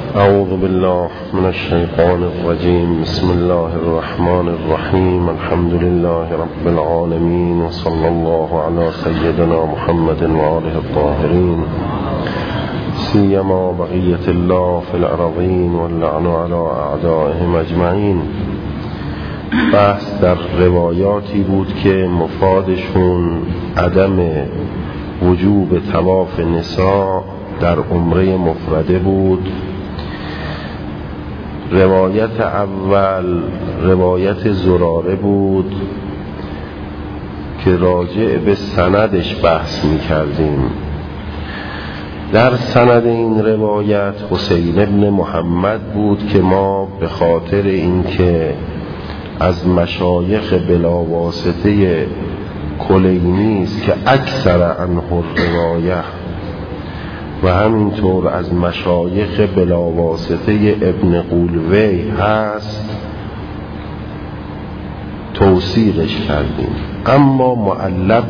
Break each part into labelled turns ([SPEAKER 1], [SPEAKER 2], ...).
[SPEAKER 1] اعوذ بالله من الشیطان الرجیم. بسم الله الرحمن الرحیم. الحمد لله رب العالمین و صلی الله علی سیدنا محمد و آله الطاهرین سیما بقیة الله فی الارضین واللعن علی اعدائهم اجمعین. بحث در روایاتی بود که مفادشون عدم وجوب طواف نساء در عمره مفرده بود. روایت اول روایت زراره بود که راجع به سندش بحث می کردیم. در سند این روایت حسین ابن محمد بود که ما به خاطر اینکه از مشایخ بلاواسطه کلینی است که اکثر عنه روایه و همینطور از مشایخ بلاواسطه ابن قولوی هست توثیقش کردیم. اما معل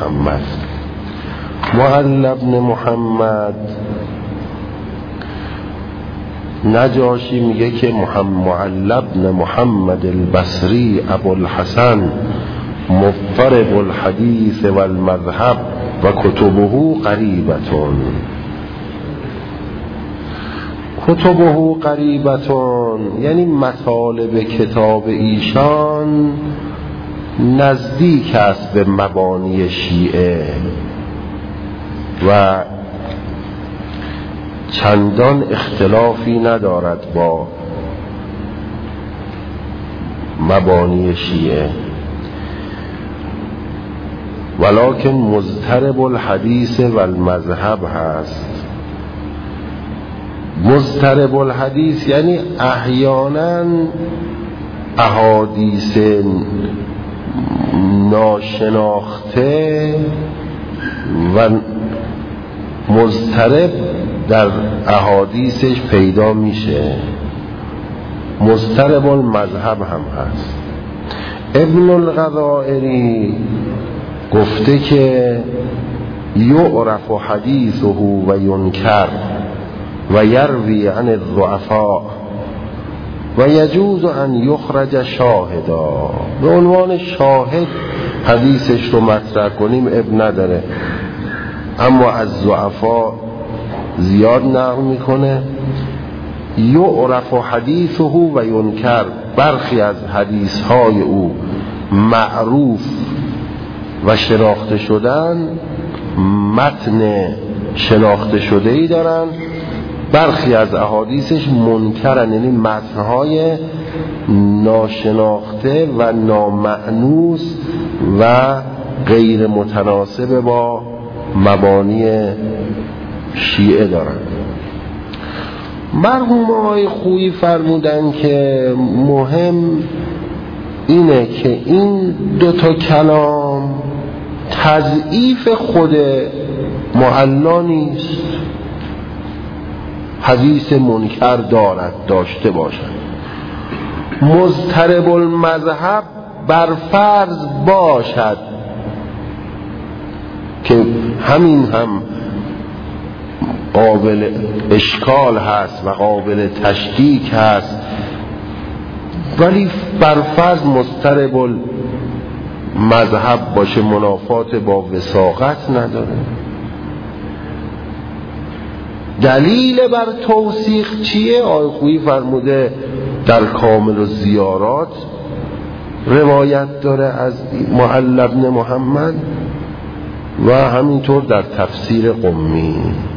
[SPEAKER 1] بن محمد نجاشی میگه که معل بن محمد البصری ابوالحسن مضطرب الحدیث والمذهب و کتبه قریبتون. کتبه قریبتون یعنی مطالب کتاب ایشان نزدیک است به مبانی شیعه و چندان اختلافی ندارد با مبانی شیعه، ولکن مضطرب الحدیث والمذهب هست. مضطرب الحدیث یعنی احیانا احادیث ناشناخته و مضطرب در احادیثش پیدا میشه. مضطرب المذهب هم هست. ابن الغضائری گفته که یعرف حدیثه و ینکر و یروی عن الضعفاء و یجوز ان یخرج شاهدا. به عنوان شاهد حدیثش رو مطرح کنیم اب نداره، اما از ضعفا زیاد نقل میکنه. یعرف حدیثه و ینکر، برخی از حدیثهای او معروف و شناخته شدن، متن شناخته شده ای دارن. برخی از احادیثش منکرن، یعنی متنهای ناشناخته و نامأنوس و غیر متناسب با مبانی شیعه دارن. مرحوم آقای خویی فرمودن که مهم اینه که این دوتا کلام تضعیف خود معلا نیست، حدیث منکر داشته باشد. مضطرب المذهب بر فرض باشد که همین هم قابل اشکال هست و قابل تشکیک هست، ولی بر فرض مضطرب المذهب باشه منافات با وثاقت نداره. دلیل بر توثیق چیه؟ آقای خویی فرموده در کامل الزیارات روایت داره از معل بن محمد و همینطور در تفسیر قمی.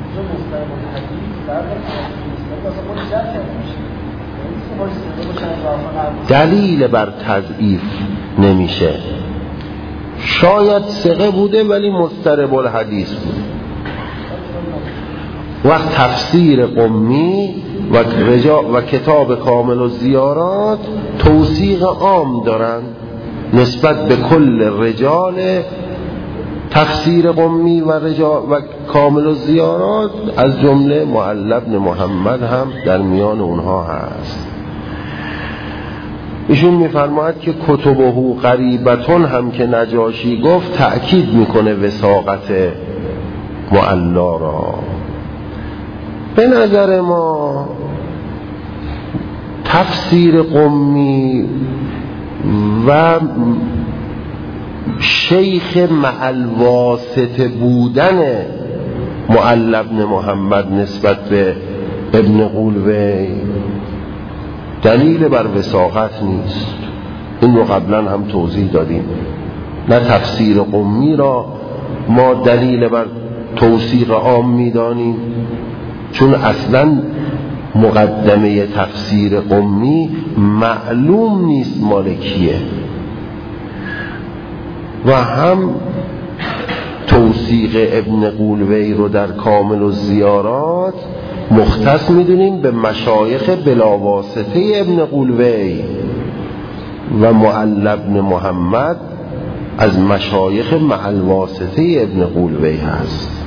[SPEAKER 1] دلیل بر تضعیف نمیشه. شاید ثقه بوده ولی مضطرب الحدیث بود. وقت تفسیر قمی و کتاب کامل الزیارات توثیق عام دارن نسبت به کل رجال تفسیر قمی و کامل الزیارات، از جمله معل بن محمد هم در میان اونها هست. ایشون میفرماید که کتبه قریبتون هم که نجاشی گفت تأکید میکنه وثاقت معلا را. به نظر ما تفسیر قمی و شیخ معالواسطه بودن معلی بن محمد نسبت به ابن قولوی دلیل بر وثاقت نیست. این رو قبلا هم توضیح دادیم. نه تفسیر قمی را ما دلیل بر توثیق عام میدانیم، چون اصلا مقدمه تفسیر قمی معلوم نیست مالکیه، و هم توثیق ابن قولوی رو در کامل الزیارات مختص میدونیم به مشایخ بلاواسطه ابن قولوی و معلی بن محمد از مشایخ معالواسطه ابن قولوی هست.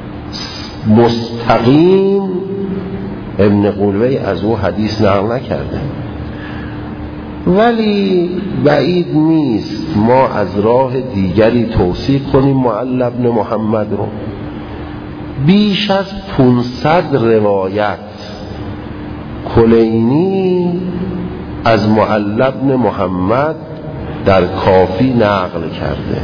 [SPEAKER 1] مستقیم ابن قولوی از او حدیث نقل نکرده، ولی بعید نیست ما از راه دیگری توثیق کنیم معلی بن محمد رو. بیش از 500 روایت کلینی از معلی بن محمد در کافی نقل کرده،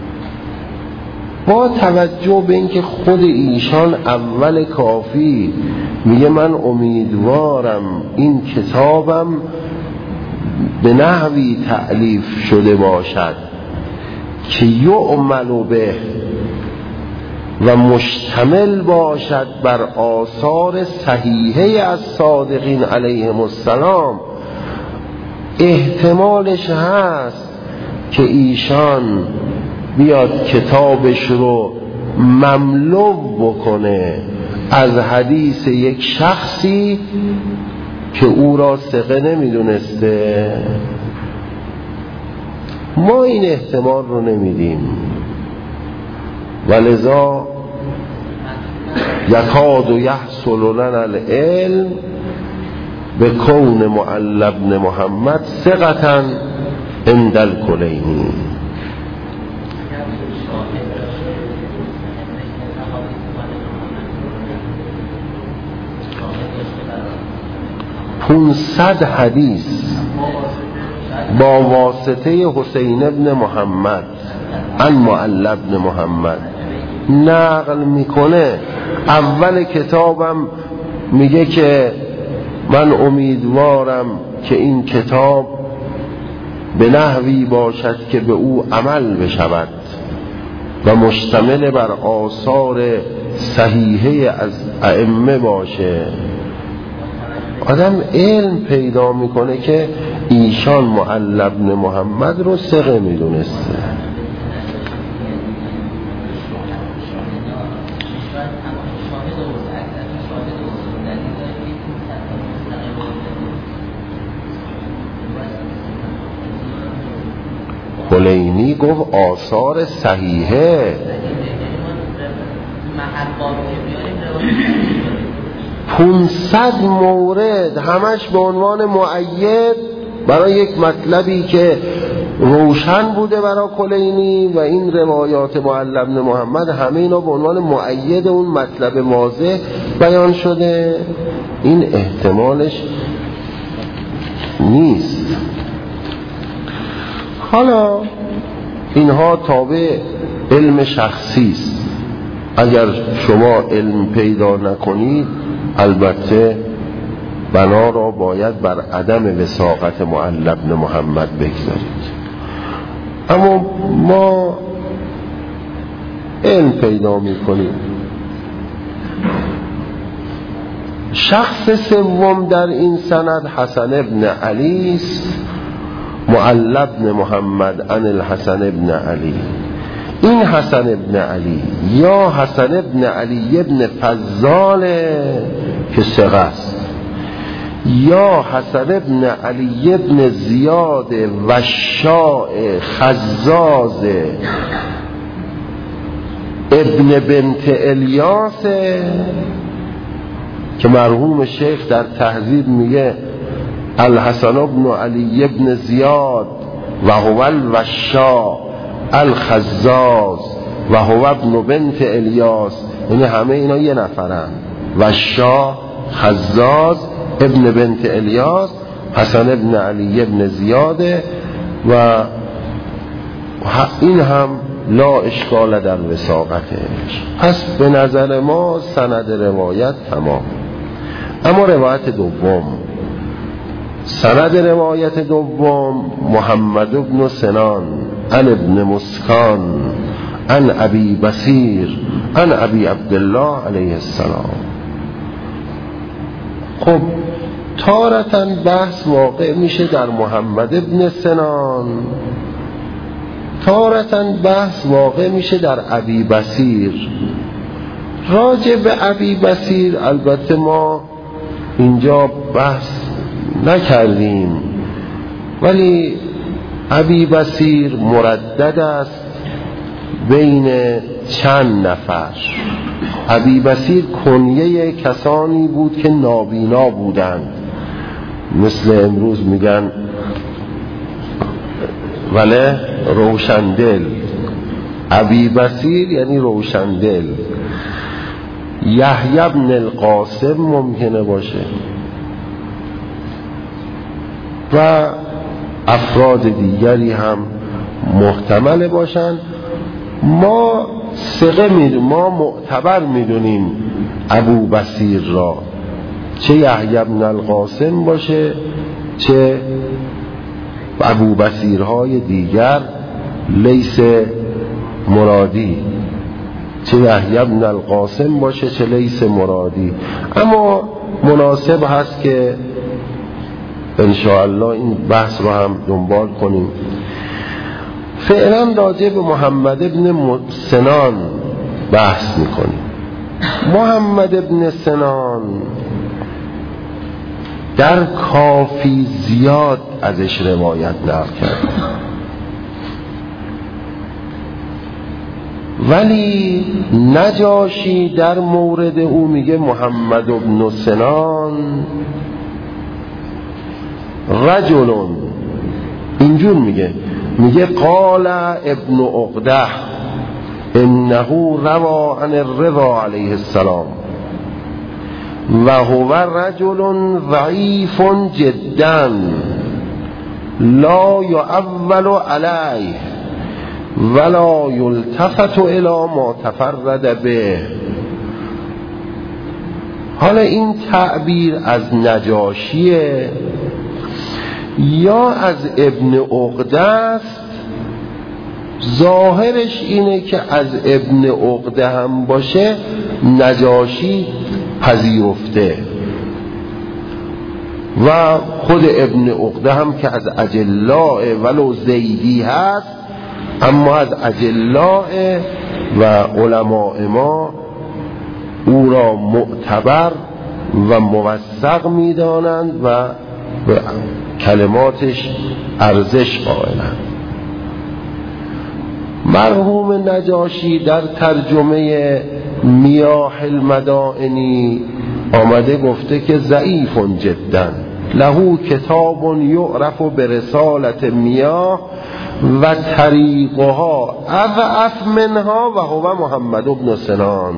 [SPEAKER 1] با توجه به اینکه خود ایشان اول کافی میگه من امیدوارم این کتابم به نحوی تألیف شده باشد که یعمل به و مشتمل باشد بر آثار صحیحه از صادقین علیهم السلام. احتمالش هست که ایشان بیاد کتابش رو مملو بکنه از حدیث یک شخصی که او را ثقه نمیدونسته. ما این احتمال رو نمیدیم، ولذا یکاد یحصل لنا العلم به کون معلی بن محمد ثقة عند الکلینی. پونصد حدیث با واسطه حسین بن محمد عن معلی بن محمد نقل میکنه. اول کتابم میگه که من امیدوارم که این کتاب به نحوی باشد که به او عمل بشود و مشتمل بر آثار صحیحه از ائمه باشه. آدم علم پیدا میکنه که ایشان معلی بن محمد رو ثقه میدونسته. کلینی گفت آثار صحیحه. 500 مورد همش به عنوان مؤید برای یک مطلبی که روشن بوده برای کلینی، و این روایات معلی بن محمد همه اینا به عنوان مؤید اون مطلب واضح بیان شده. این احتمالش نیست. حالا اینها تابع علم شخصی است. اگر شما علم پیدا نکنید البته بنا را باید بر عدم وثاقت معلی بن محمد بگذارید. اما ما علم پیدا میکنیم. شخص سوم در این سند حسن ابن علی است، معلی بن محمد عن الحسن ابن علی. این حسن ابن علی یا حسن ابن علی ابن فضال که ثقه است، یا حسن ابن علی ابن زیاد وشاء خزاز ابن بنت الیاس، که مرحوم شیخ در تهذیب میگه الحسن ابن علی ابن زیاد و هو الوشاء الخزاز و هو ابن بنت الیاس. یعنی همه اینا یه نفرن، وشاء خزاز ابن بنت الیاس. حسن ابن علی ابن زیاده و این هم لا اشکال در وثاقتش. پس به نظر ما سند روایت تمام. اما روایت دوم، سند روایت دوم محمد بن سنان عن ابن مسکان عن ابی بصیر عن ابی عبدالله علیه السلام. خب تارتاً بحث واقع میشه در محمد بن سنان، تارتاً بحث واقع میشه در ابی بصیر. راجع به ابی بصیر البته ما اینجا بحث نکردیم، ولی ابی بصیر مردد است بین چند نفر. ابی بصیر کنیه کسانی بود که نابینا بودند، مثل امروز میگن ولی روشندل. ابی بصیر یعنی روشندل. یحیی بن القاسم ممکنه باشه و افراد دیگری هم محتمل باشند. ما ما معتبر میدونیم ابو بصیر را، چه یحیی بن القاسم باشه چه ابو بصیرهای دیگر لیس مرادی، چه یحیی بن القاسم باشه چه لیس مرادی. اما مناسب هست که انشاءالله این بحث رو هم دنبال کنیم. فعلا راجع به محمد بن سنان بحث میکنیم. محمد بن سنان در کافی زیاد ازش روایت نقل کرد، ولی نجاشی در مورد او میگه محمد بن سنان رجلون، اینجور میگه قال ابن عقده انه روا عن الرضا علیه السلام و هو رجل ضعیف جدا لا یعول علیه ولا یلتفت الی ما تفرد به. حالا این تعبیر از نجاشیه یا از ابن عقده است؟ ظاهرش اینه که از ابن عقده هم باشه نجاشی پذیرفته و خود ابن عقده هم که از اجلاء ولو زیدی هست، اما از اجلاء و علماء ما او را معتبر و موثق میدانند و به کلماتش ارزش قائلند. مرحوم نجاشی در ترجمه میاه المدائنی آمده گفته که ضعیف جدا له کتاب یعرف برسالت میاه و طریقها اضعف منها و هو محمد بن سنان.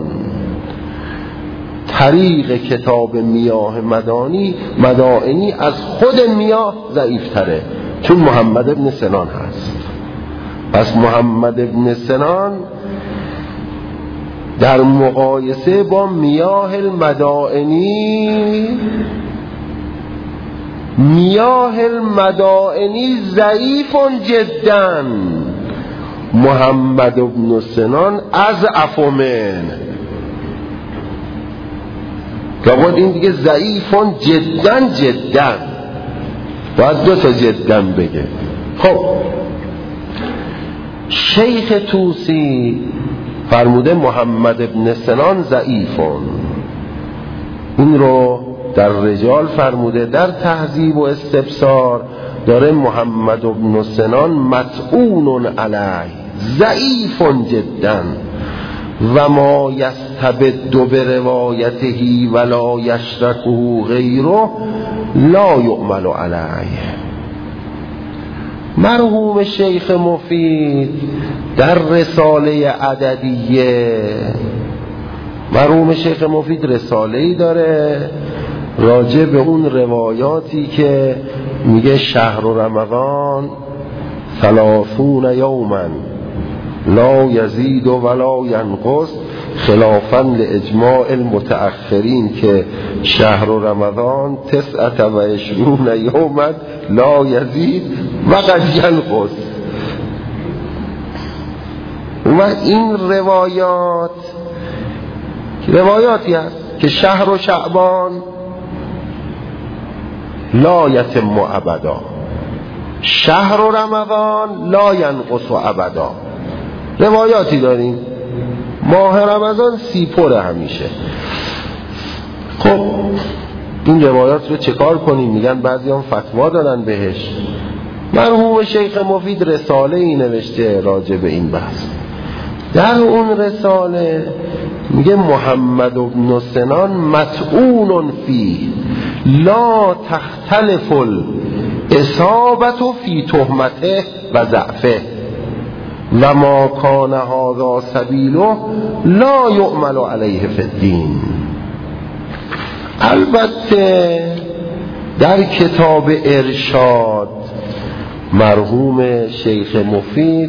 [SPEAKER 1] طریق کتاب میاه مدائنی از خود میاه ضعیف تره، چون محمد بن سنان هست. پس محمد بن سنان در مقایسه با میاه المدائنی ضعیف جدا. محمد بن سنان اضعف من، لابد این دیگه ضعیف جدا باید دو تا جدا بگه. خب شیخ طوسی فرموده محمد بن سنان ضعیفون، این رو در رجال فرموده. در تهذیب و استبصار داره محمد بن سنان مطعون علیه ضعیف جدا و ما یستبد بروایته ولا یشرکه غیره لا یعمل علیه. مرحوم شیخ مفید در رساله عددیه، مرحوم شیخ مفید رساله‌ای داره راجع به اون روایاتی که میگه شهر رمضان 30 یوما لا یزید ولا ینقص خلافا لاجماع المتأخرین که شهر رمضان 29 یوما لا یزید و قد ینقص. و این روایاتی هست که شهر و شعبان لا یتم ابدا، شهر و رمضان لا ینقص ابدا. روایاتی داریم. ماه رمضان 30 پره همیشه. خب این روایات رو چه کار کنیم؟ میگن بعضی هم فتوا دادن بهش. مرحوم شیخ مفید رساله ای نوشته راجع به این بحث. در اون رساله میگه محمد بن سنان مطعون فی لا تختلف الاصابة فی تهمته و ضعفه و ما کان هذا سبیله لا یعمل علیه فی الدین. البته در کتاب ارشاد مرحوم شیخ مفید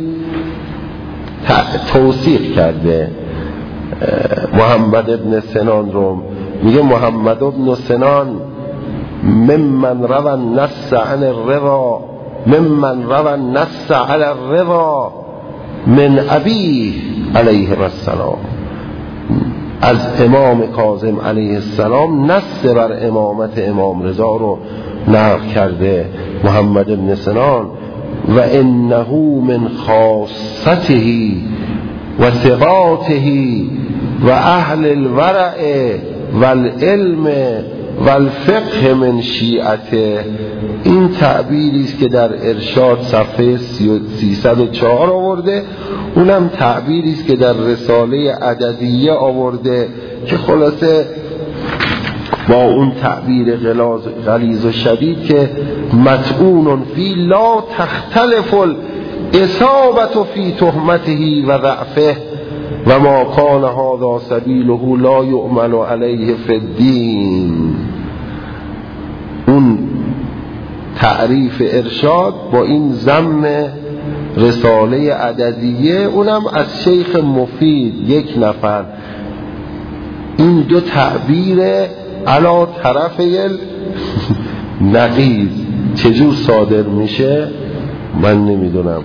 [SPEAKER 1] توصیف کرده محمد ابن سنان رو. میگه محمد ابن سنان ممن روى النص عن الرضا ممن روى النص على الرضا من ابیه علیه السلام. از امام کاظم علیه السلام نص بر امامت امام رضا رو نقل کرده محمد ابن سنان. و انه من خاصته و ثقاته و اهل الورع والعلم والفقه من شیعته. این تعبیری است که در ارشاد صفحه 304 آورده. اونم تعبیری است که در رساله عددیه آورده که خلاصه با اون تعبیر غلیظ و شدید که مطعون فی لا تختلف الاصابة فی تهمته و ضعفه و ما کان هذا سبیله لا یعمل علیه فی الدین. اون تعریف ارشاد با این ضم رساله عددیه، اونم از شیخ مفید یک نفر. این دو تعبیر علا طرفه نقیض چجور صادر میشه من نمیدونم.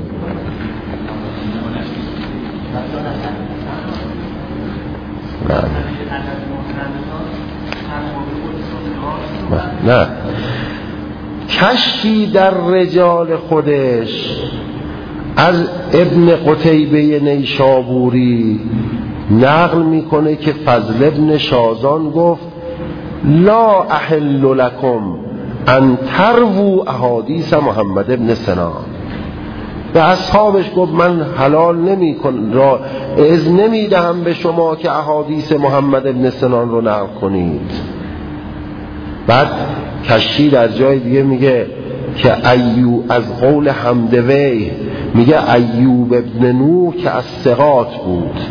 [SPEAKER 1] نه کشفی در رجال خودش از ابن قتیبه نیشابوری نقل میکنه که فضل ابن شازان گفت لا احل لکم ان ترووا احادیث محمد ابن سنان. به اصحابش گفت من حلال اذن نمیدهم به شما که احادیث محمد ابن سنان رو نقل کنید. بعد کشی در جای دیگه میگه که از قول حمدوی میگه ایوب ابن نوح که از ثقات بود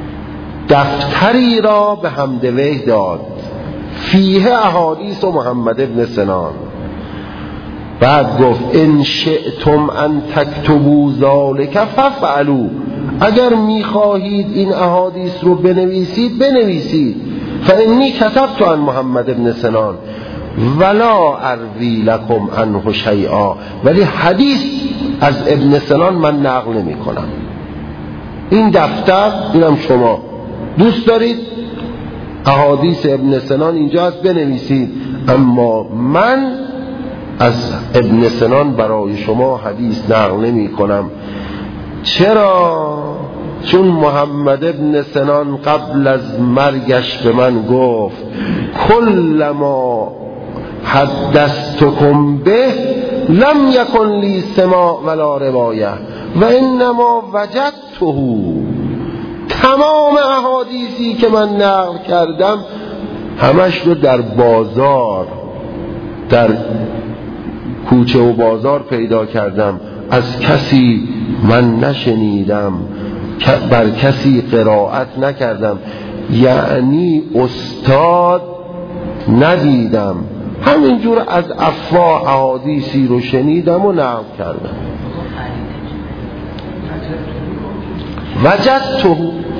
[SPEAKER 1] دفتری را به حمدوی داد فیه احادیث محمد ابن سنان. بعد گفت ان شئتم ان تکتبوا ذلک فافعلوا، اگر میخواهید این احادیث رو بنویسید فانی کتبت عن محمد ابن سنان ولا اروی لکم عنه شیئا، ولی حدیث از ابن سنان من نقل نمی کنم. این دفتر اینم شما دوست دارید احادیث ابن سنان اینجا هست بنویسید، اما من از ابن سنان برای شما حدیث نقل نمی کنم. چرا؟ چون محمد ابن سنان قبل از مرگش به من گفت کل ما حدثتکم به لم یکن لی سماع ولا روایه و انما وجدته. تمام احادیثی که من نقل کردم همش رو در بازار، در کوچه و بازار پیدا کردم، از کسی من نشنیدم، بر کسی قرائت نکردم. یعنی استاد ندیدم، همینجور از افواه احادیثی رو شنیدم و نقل کردم. وجدته،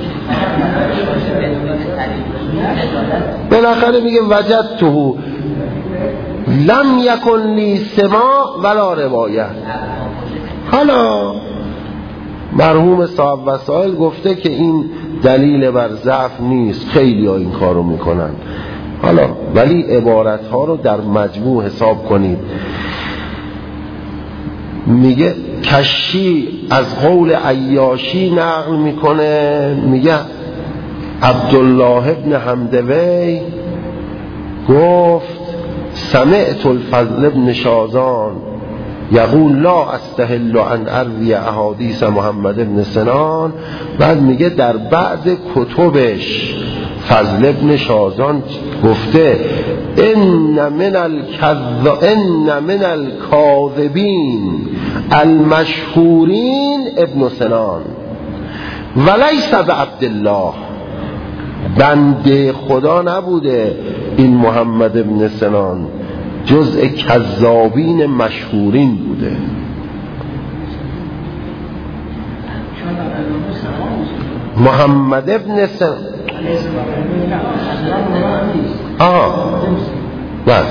[SPEAKER 1] بالاخره میگه وجدته لم یکن لی سماع ولا روایت. حالا مرحوم صاحب وسائل گفته که این دلیل بر ضعف نیست، خیلی ها این کارو میکنن. حالا ولی عبارت ها رو در مجموع حساب کنید. میگه کشی از قول عیاشی نقل میکنه، میگه عبدالله ابن حمدوی گفت سمعت الفضل ابن شازان یقول لا استحل ان اروی احادیث محمد ابن سنان. بعد میگه در بعد کتبش فضل ابن شازان گفته ان من الکاذبین المشهورین ابن سنان ولیس بعبدالله. بنده خدا نبوده این محمد ابن سنان، جزء کذابین مشهورین بوده. محمد ابن سنان بله،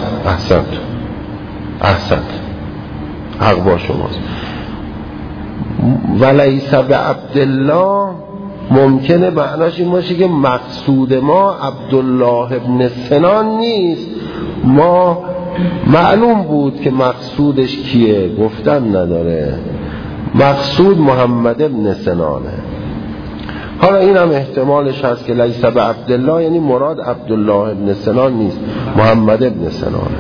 [SPEAKER 1] احسنت حق با شماست. ولیس بعبدالله ممکنه معناش این باشه که مقصود ما عبدالله ابن سنان نیست. ما معلوم بود که مقصودش کیه، گفتن نداره، مقصود محمد ابن سنانه. حالا این هم احتمالش هست که لیس بعبدالله یعنی مراد عبدالله ابن سنان نیست، محمد ابن سنانه.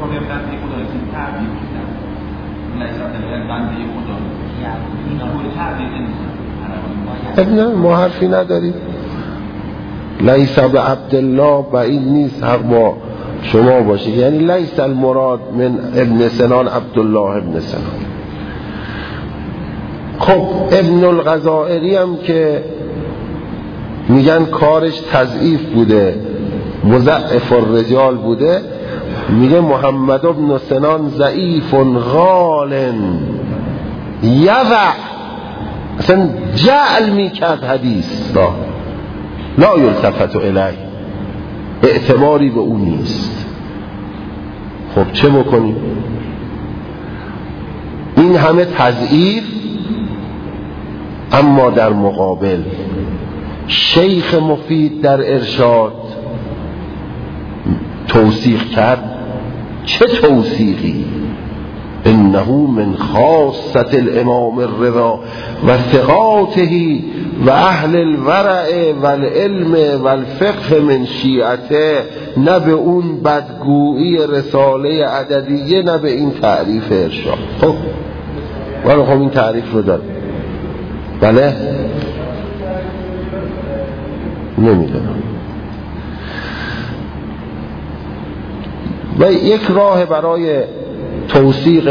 [SPEAKER 1] ابن ما حرفی نداریم، لیس بعبدالله بعید نیست حق با شما باشه، یعنی لیس المراد من ابن سنان عبدالله ابن سنان. خب ابن الغزائری هم که میگن کارش تضعیف بوده، مضعف الرجال بوده، میگه محمد ابن سنان ضعیف غال یضع، اصلا جعل میکرد حدیث لا یلتفت الیه، اعتباری به اون نیست. خب چه بکنیم؟ این همه تضعیف، اما در مقابل شیخ مفید در ارشاد توثیق کرد. چه توثیقی؟ انه من خاصة الامام الرضا و ثقاته و اهل الورع و العلم و الفقه من شیعته، نه به اون بدگویی رساله عددیه، نه به این تعریف ارشاد. خب این تعریف رو داد، بله نمیدونم. و یک راه برای توثیق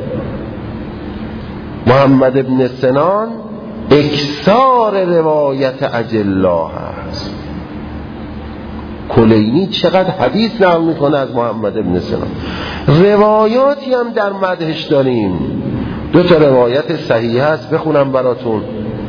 [SPEAKER 1] محمد ابن سنان اکثار روایت اجلا هست. کلینی چقدر حدیث نقل میکنه از محمد ابن سنان، روایاتی هم در مدحش داریم. 2 روایت صحیح هست، بخونم براتون.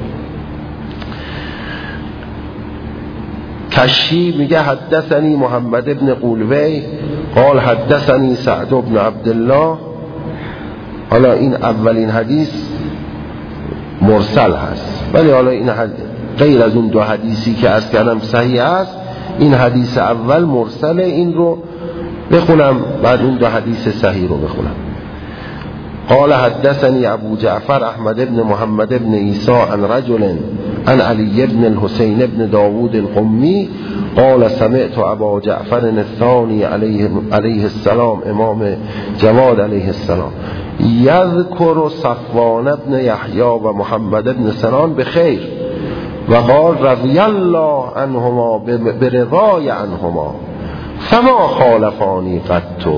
[SPEAKER 1] کشی میگه حدثنی محمد ابن قولوی قال حدثنی سعد ابن عبدالله. حالا این اولین حدیث مرسل هست، ولی حالا این غیر از اون 2 حدیثی که از کردم صحیح هست، این حدیث اول مرسله. این رو بخونم بعد اون 2 حدیث صحیح رو بخونم. قال حدثني ابو جعفر احمد بن محمد بن عيسى عن رجل عن علي بن الحسين بن داود القمي قال سمعت ابا جعفر الثاني عليه السلام امام جواد عليه السلام يذكر صفوان بن يحيى و محمد بن سنان بخير وقال رضي الله عنهما برضاي عنهما فما خالفاني قط.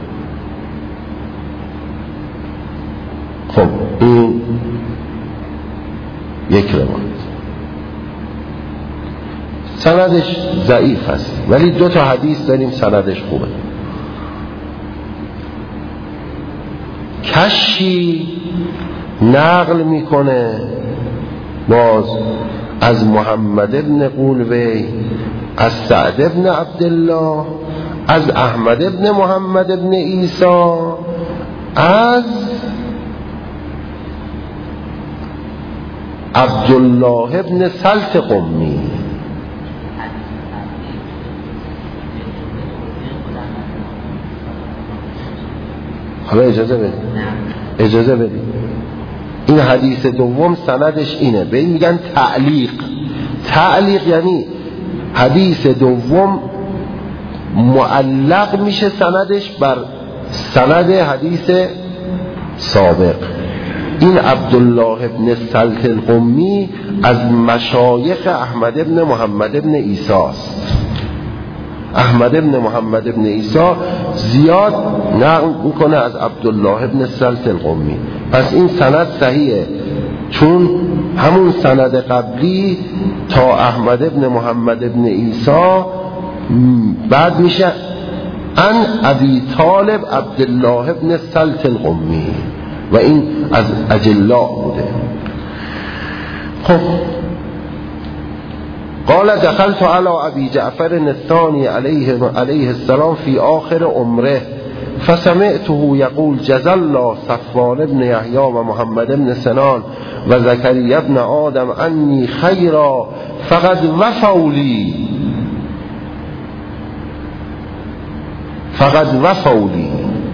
[SPEAKER 1] خب این یک روایت. سندش ضعیف است، ولی 2 تا حدیث داریم سندش خوبه. کشی نقل میکنه باز از محمد ابن قولوی، از سعد ابن عبدالله، از احمد ابن محمد ابن عیسی، از عبدالله ابن سلط قمی. حالا اجازه بدید این حدیث دوم سندش اینه، به این میگن تعلیق یعنی حدیث دوم معلق میشه سندش بر سند حدیث سابق. این عبدالله ابن سلط القمی از مشایخ احمد ابن محمد ابن عیسی است. احمد ابن محمد ابن عیسی زیاد نقل میکنه از عبدالله ابن سلط القمی، پس این سند صحیحه، چون همون سند قبلی تا احمد ابن محمد ابن عیسی بعد میشه ان ابی طالب عبدالله ابن سلط القمی و این از اجلاء بوده. خب قال دخلت على ابي جعفر الثاني عليه السلام في آخر عمره فسمعته يقول جزى الله صفوان بن يحيى ومحمد بن سنان وزكريا بن آدم عني خيرا فقد وفوا لي.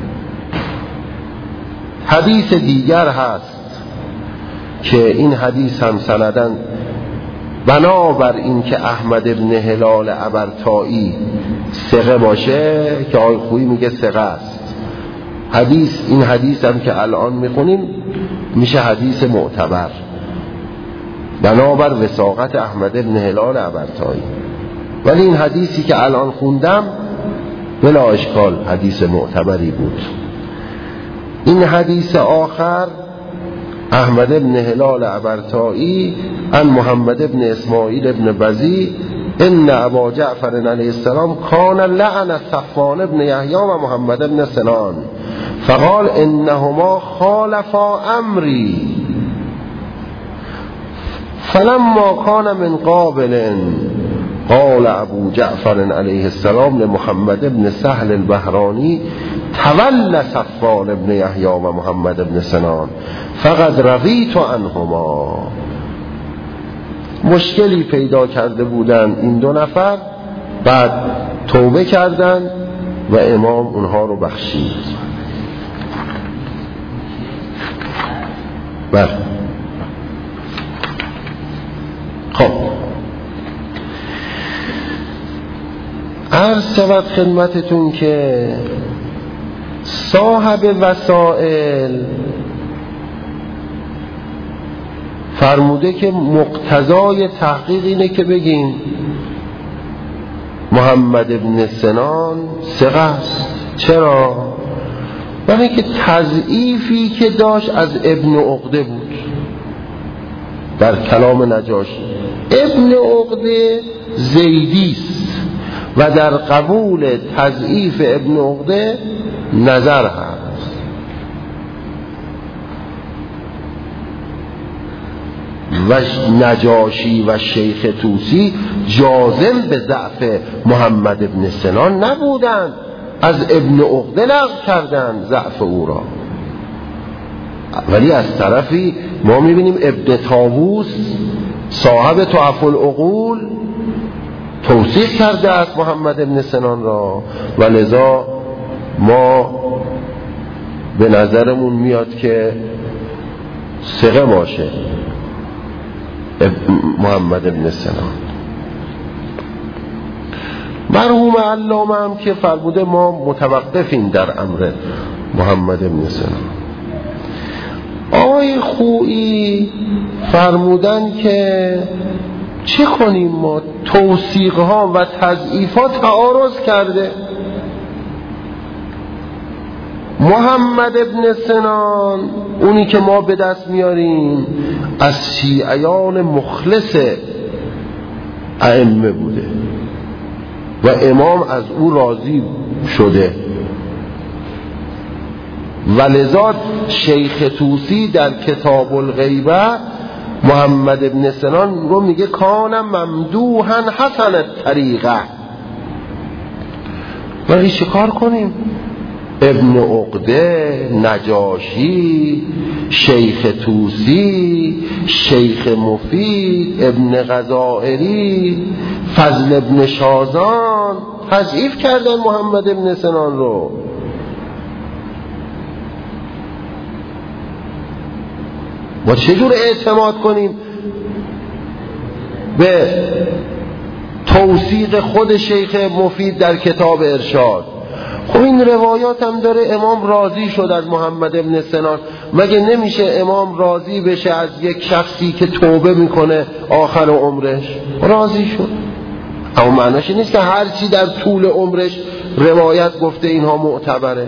[SPEAKER 1] حدیث دیگر هست که این حدیث هم سندن بنابر این که احمد ابن هلال عبرتایی ثقه باشه که آقای خویی میگه ثقه است، این حدیث هم که الان میخونیم میشه حدیث معتبر بنابر وثاقت احمد ابن هلال عبرتایی. ولی این حدیثی که الان خوندم بلا اشکال حدیث معتبری بود. این حدیث آخر احمد ابن هلال عبرتایی عن محمد ابن اسماعیل ابن بزی ان ابا جعفر علیه السلام کان لعن صفوان ابن یحیی و محمد ابن سنان فقال انهما خالفا امری فلما کان من قابل قال ابو جعفر علیه السلام لمحمد ابن سهل البهرانی تولى صفوان ابن یحیی و محمد ابن سنان فقد رضیت عنهما. مشکلی پیدا کرده بودن این 2 نفر، بعد توبه کردند و امام اونها رو بخشید. بله خب عرض شود خدمتتون که صاحب وسائل فرموده که مقتضای تحقیق اینه که بگیم محمد ابن سنان ثقه است. چرا؟ برای که تضعیفی که داشت از ابن عقده بود در کلام نجاشی. ابن عقده زیدی است و در قبول تضعیف ابن عقده نظر هست. و نجاشی و شیخ طوسی جازم به ضعف محمد ابن سنان نبودند، از ابن عقده نقل کردند ضعف او را. ولی از طرفی ما میبینیم ابن طاووس صاحب تحف العقول توثیق کرده است محمد ابن سنان را و لذا ما به نظرمون میاد که ثقه باشه محمد ابن سنان. مرحوم علامه هم که فرموده ما متوقفیم در امر محمد ابن سنان. آقای خویی فرمودن که چه کنیم، ما توثیق ها و تضعیف ها تعارض کرده. محمد ابن سنان اونی که ما به دست میاریم از شیعیان مخلص ائمه بوده و امام از او راضی شده. ولذا شیخ طوسی در کتاب الغیبه محمد ابن سنان رو میگه کان ممدوحا حسن الطریقه. ولی چیکار کنیم؟ ابن عقده، نجاشی، شیخ طوسی، شیخ مفید، ابن غزائری، فضل ابن شازان تضعیف کردن محمد ابن سنان رو. ما چجور اعتماد کنیم به توثیق خود شیخ مفید در کتاب ارشاد؟ خب این روایات هم داره امام راضی شد از محمد ابن سنان. مگه نمیشه امام راضی بشه از یک شخصی که توبه میکنه آخر عمرش؟ راضی شد. اما معنیش نیست که هر چی در طول عمرش روایت گفته اینها معتبره.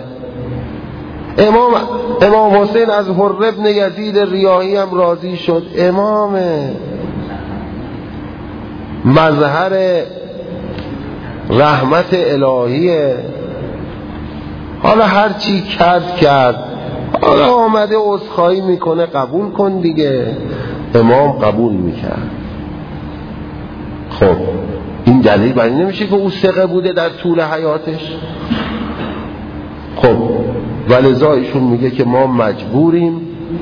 [SPEAKER 1] امام حسین از حر بن یزید ریاحی هم راضی شد. امام مظهر رحمت الهیه، حالا هر چی کرد، حالا آمده عذرخواهی میکنه، قبول کن دیگه. امام قبول میکرد. خب این دلیل بر این نمیشه که او ثقه بوده در طول حیاتش. خب ولذا ایشون میگه که ما مجبوریم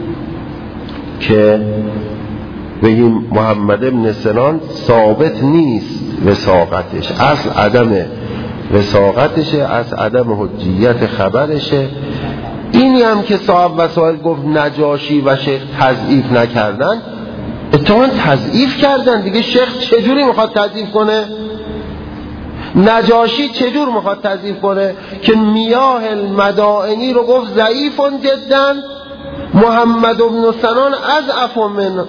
[SPEAKER 1] که بگیم محمد ابن سنان ثابت نیست وثاقتش، اصل عدم وثاقتشه، از عدم حجیت خبرشه. اینی هم که صاحب وسائل گفت نجاشی و شیخ تضعیف نکردن، اتفاقاً تضعیف کردن دیگه. شیخ چجوری میخواد تضعیف کنه؟ نجاشی چجور میخواد تضعیف کنه که میاه المدائنی رو گفت ضعیف جدا، محمد ابن سنان اضعف من.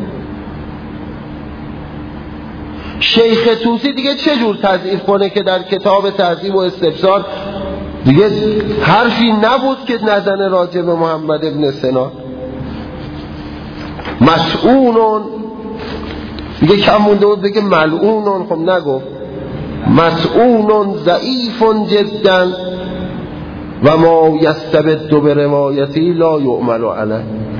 [SPEAKER 1] شیخ طوسی دیگه چجور تضعیف کنه که در کتاب تهذیب و استبصار دیگه حرفی نبود که نزنه راجع به محمد ابن سنان. مسعونون دیگه کم مونده بود بگه ملعونون، خب نگفت. مسعون ضعیف جدا و ما یستبد به روایتی لا یعمل علیه.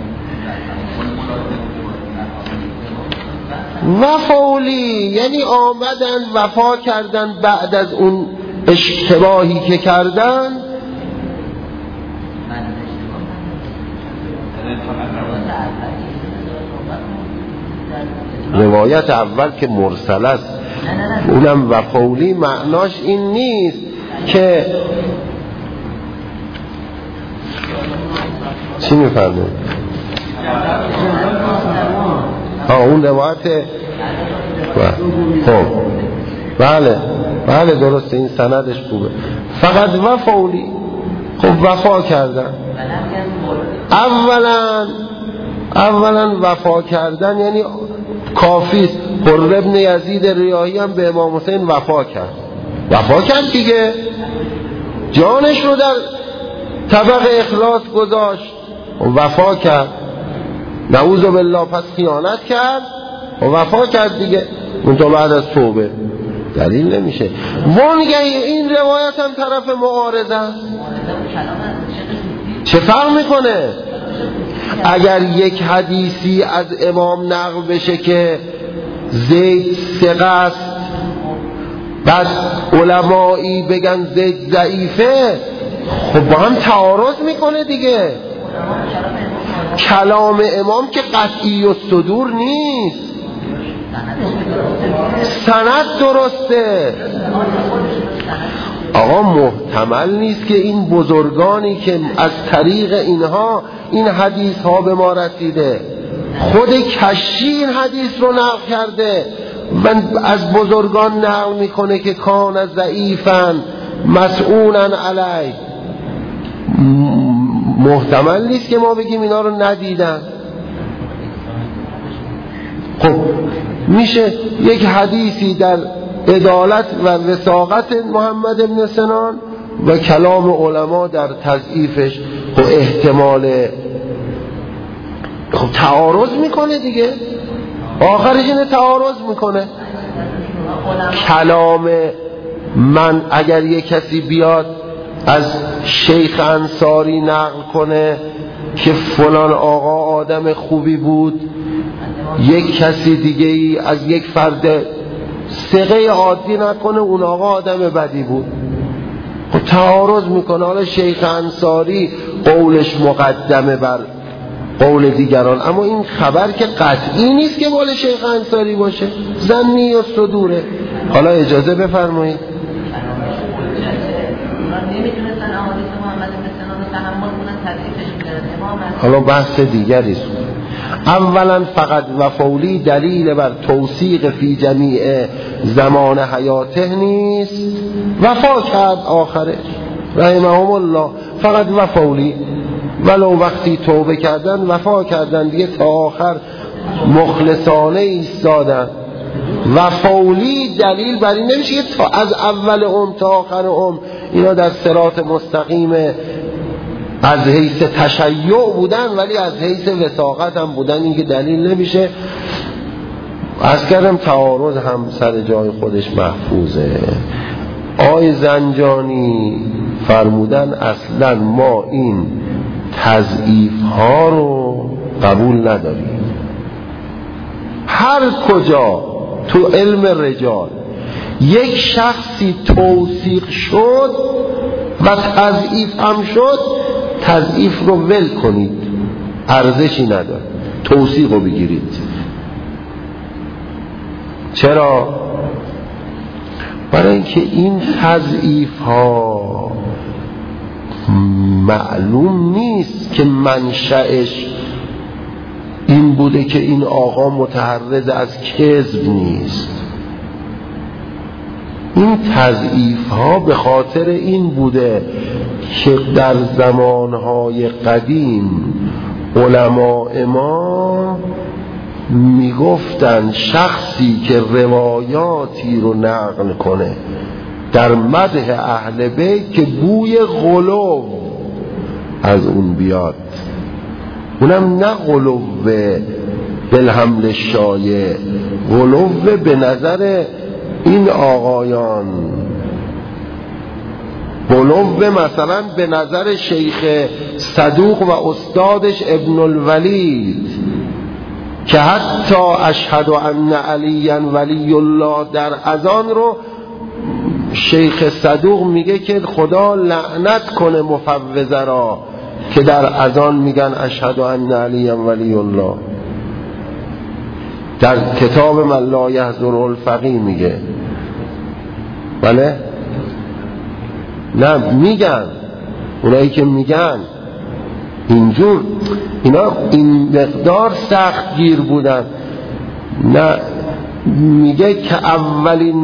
[SPEAKER 1] وفولی یعنی آمدن وفا کردن بعد از اون اشتباهی که کردن. روایت اول که مرسل است، اونم وفولی معناش این نیست که چی میفرمون؟ اون روایت خب بله درسته، این سندش خوبه. فقط وفولی، خب وفا کردن. اولا وفا کردن یعنی کافیست. حر بن یزید ریاحی هم به امام حسین وفا کرد دیگه، جانش رو در طبق اخلاص گذاشت و وفا کرد. نعوذ بالله پس خیانت کرد و وفا کرد دیگه، اون تو بعد از توبه. دلیل نمیشه. وانگهی این روایت هم طرف معارضه است. چه فرق میکنه؟ اگر یک حدیثی از امام نقل بشه که زید ثقه است، بعد علمایی بگن زید ضعیفه، خب با هم تعارض میکنه دیگه. کلام امام که قطعی و صدور نیست، سند درسته. آقا محتمل نیست که این بزرگانی که از طریق اینها این حدیث ها به ما رسیده، خود کشی این حدیث رو نقل کرده و از بزرگان نقل میکنه که کان ضعیفا مسعونا علی. محتمل نیست که ما بگیم اینا رو ندیدن. خب میشه یک حدیثی در عدالت و وثاقت محمد ابن سنان و کلام علما در تضعیفش خب احتمال خب تعارض میکنه دیگه، آخرش اینه تعارض میکنه. کلام من اگر یک کسی بیاد از شیخ انصاری نقل کنه که فلان آقا آدم خوبی بود، یک کسی دیگه ای از یک فرد ثقه عادی نکنه اون آقا آدم بدی بود، تعارض میکنه. حالا شیخ انصاری قولش مقدمه بر قول دیگران، اما این خبر که قطعی نیست که قول شیخ انصاری باشه، ظنی و صدوره. حالا اجازه بفرمایید. حالا بحث دیگری است. اولا فقط وفولی دلیل بر توثیق فی جمیع زمان حیاته نیست، وفا کرد آخرش رحمهم الله، فقط وفولی، ولو وقتی توبه کردن وفا کردن دیگه تا آخر مخلصانه ایستادن. وفولی دلیل بر این نمیشه که تا از اول تا آخر اینا در صراط مستقیم از حیث تشیع بودن ولی از حیث وثاقت هم بودن، این که دلیل نمیشه. از کردم تعارض هم سر جای خودش محفوظه. آقای زنجانی فرمودن اصلا ما این تضعیف ها رو قبول نداریم. هر کجا تو علم رجال یک شخصی توثیق شد و تضعیف هم شد، تضعیف رو ول کنید، ارزشی نداره، توثیق رو بگیرید. چرا؟ برای اینکه این تضعیف ها معلوم نیست که منشأش این بوده که این آقا متحرز از کذب نیست. این تضعیف ها به خاطر این بوده که در زمانهای قدیم علماء ما میگفتن شخصی که روایاتی رو نقل کنه در مدح اهل بیت که بوی غلو از اون بیاد، اونم نه غلو بالحمل شایع، غلو به نظر این آقایان، غلو مثلا به نظر شیخ صدوق و استادش ابن الولید که حتی اشهد ان علی ولی الله در اذان رو شیخ صدوق میگه که خدا لعنت کنه مفوضه را که در اذان میگن اشهد ان علی ولی الله. در کتاب من لا یحضر الفقیه میگه، بله؟ نه میگن، اونایی که میگن اینجور، اینا این مقدار سخت گیر بودن. نه میگه که اولین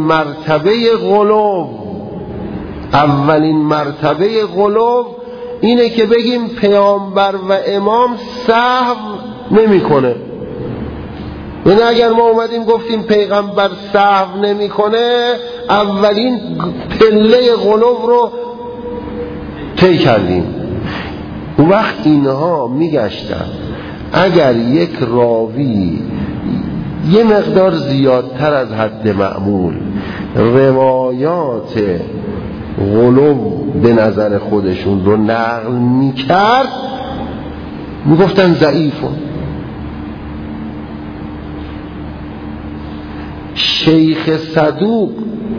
[SPEAKER 1] مرتبه غلو اینه که بگیم پیامبر و امام سهو نمی کنه. یعنی اگر ما اومدیم گفتیم پیغمبر سهو نمی کنه، اولین پله غلو رو طی کردیم. اون وقت اینها میگشتن اگر یک راوی یه مقدار زیادتر از حد معمول روایات غلو به نظر خودشون رو نقل میکرد، میگفتن ضعیفون. شیخ صدوق،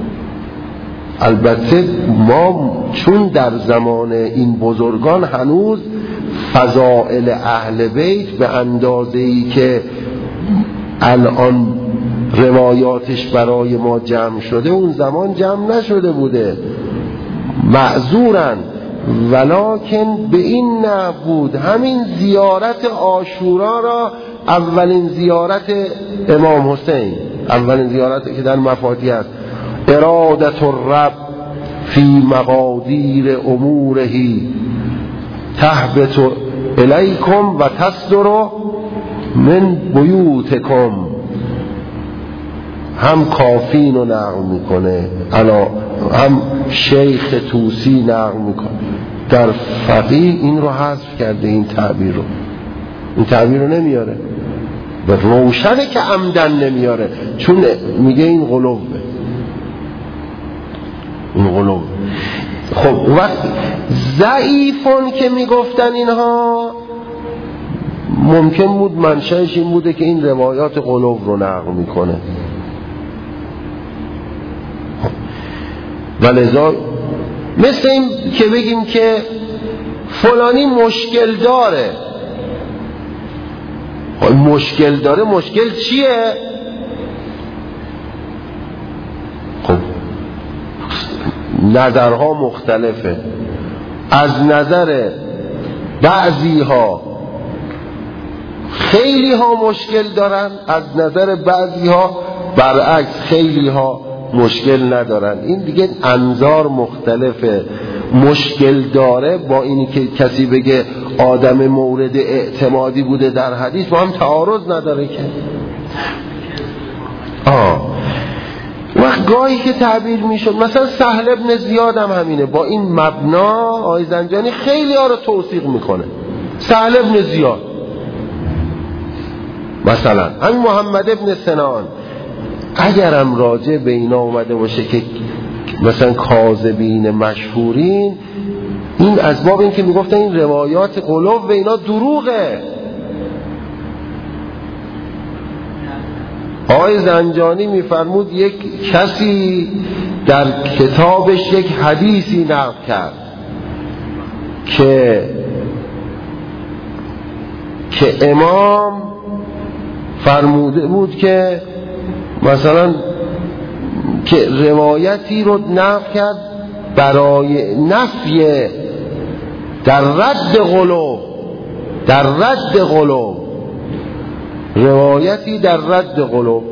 [SPEAKER 1] البته ما چون در زمان این بزرگان هنوز فضائل اهل بیت به اندازه‌ای که الان روایاتش برای ما جمع شده اون زمان جمع نشده بوده، معذورن، ولکن به این نبود. همین زیارت عاشورا را اولین زیارت امام حسین، اولین زیارت که در مفاتیح است، ارادت الرب فی مقادیر امورهی تهبط الیکم و تصدر من بیوتکم. هم کافین رو نقل میکنه، هم شیخ توسی نقل میکنه. در فقیه این رو حذف کرده، این تعبیر رو نمیاره، و روشنه که عمدن نمیاره، چون میگه این غلوه. این غلو. خب وقت ضعیفون که میگفتن اینها ممکن بود منشأش این بوده که این روایات غلو رو نقل میکنه، ولذا مثل این که بگیم که فلانی مشکل داره. مشکل داره، مشکل چیه؟ خب نظرها مختلفه. از نظر بعضی ها خیلی ها مشکل دارن، از نظر بعضی ها برعکس خیلی ها مشکل ندارن. این دیگه انظار مختلفه. مشکل داره با اینی که کسی بگه آدم مورد اعتمادی بوده در حدیث با هم تعارض نداره که. وقت گاهی که تعبیر میشد مثلا سهل ابن زیاد هم همینه، با این مبنا آقای زنجانی خیلی ها رو توثیق میکنه. سهل ابن زیاد مثلا، همین محمد ابن سنان اگرم راجع به اینا اومده باشه که مثلا کاذبین مشهورین، این از باب این که میگفتن این روایات غلو به اینا دروغه. آقای زنجانی میفرمود یک کسی در کتابش یک حدیثی نقل کرد که امام فرموده بود که مثلا که روایتی رو نقل کرد برای نفی در رد غلو، روایتی در رد غلو.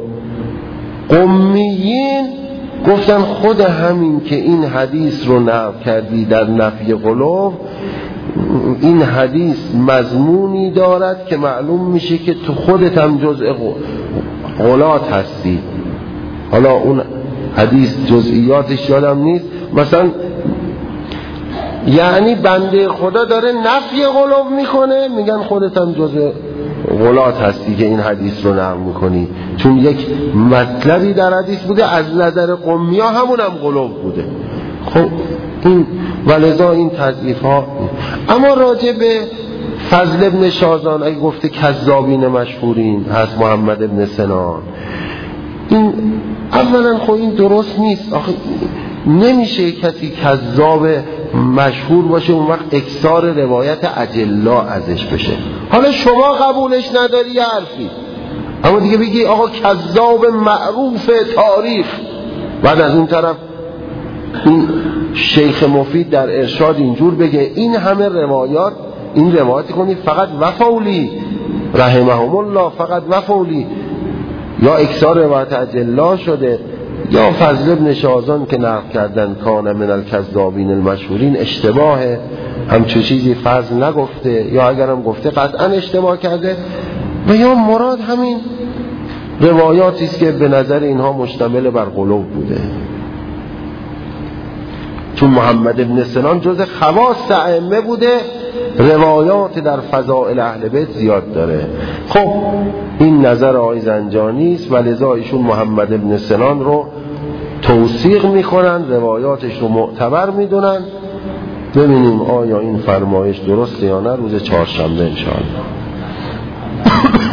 [SPEAKER 1] قمیین گفتن خود همین که این حدیث رو نقل کردی در نفی غلو، این حدیث مضمونی دارد که معلوم میشه که تو خودت هم جزء غلات هستی. حالا اون حدیث جزئیاتش یادم نیست، مثلا یعنی بنده خدا داره نفی غلو میکنه، میگن خودت هم جزء غلات هستی که این حدیث رو نقل میکنی، چون یک مطلبی در حدیث بوده از نظر قمی ها همون هم غلو بوده. خب این ولذا این تضعیف ها. اما راجع به فضل ابن شازان اگه گفته کذابین مشهورین هست محمد ابن سنان، این اولا خب این درست نیست. آخه نمیشه کسی کذاب مشهور باشه اون وقت اکثار روایت اجلا ازش بشه. حالا شما قبولش نداری یه حرفی، اما دیگه بگی آقا کذاب معروف تاریخ. بعد از اون طرف این شیخ مفید در ارشاد اینجور بگه این همه روایات، این روایاتی کنی فقط وفولی رحمهم الله، فقط وفولی، یا اکثار روایت اجلا شده، یا فضل ابن شازان که نقل کردن کان من الکذابین المشهورین اشتباهه، همچون چیزی فضل نگفته، یا اگرم گفته قطعا اشتباه کرده، و یا مراد همین روایاتی است که به نظر اینها مشتمل بر غلو بوده. چون محمد ابن سنان جز خواص ائمه بوده، روایات در فضائل اهل بیت زیاد داره. خب این نظر آقای زنجانی است و لذا ایشون محمد ابن سنان رو توثیق میکنن، روایاتش رو معتبر میدونن. ببینیم آیا این فرمایش درسته یا نه روز چهارشنبه انشاءالله.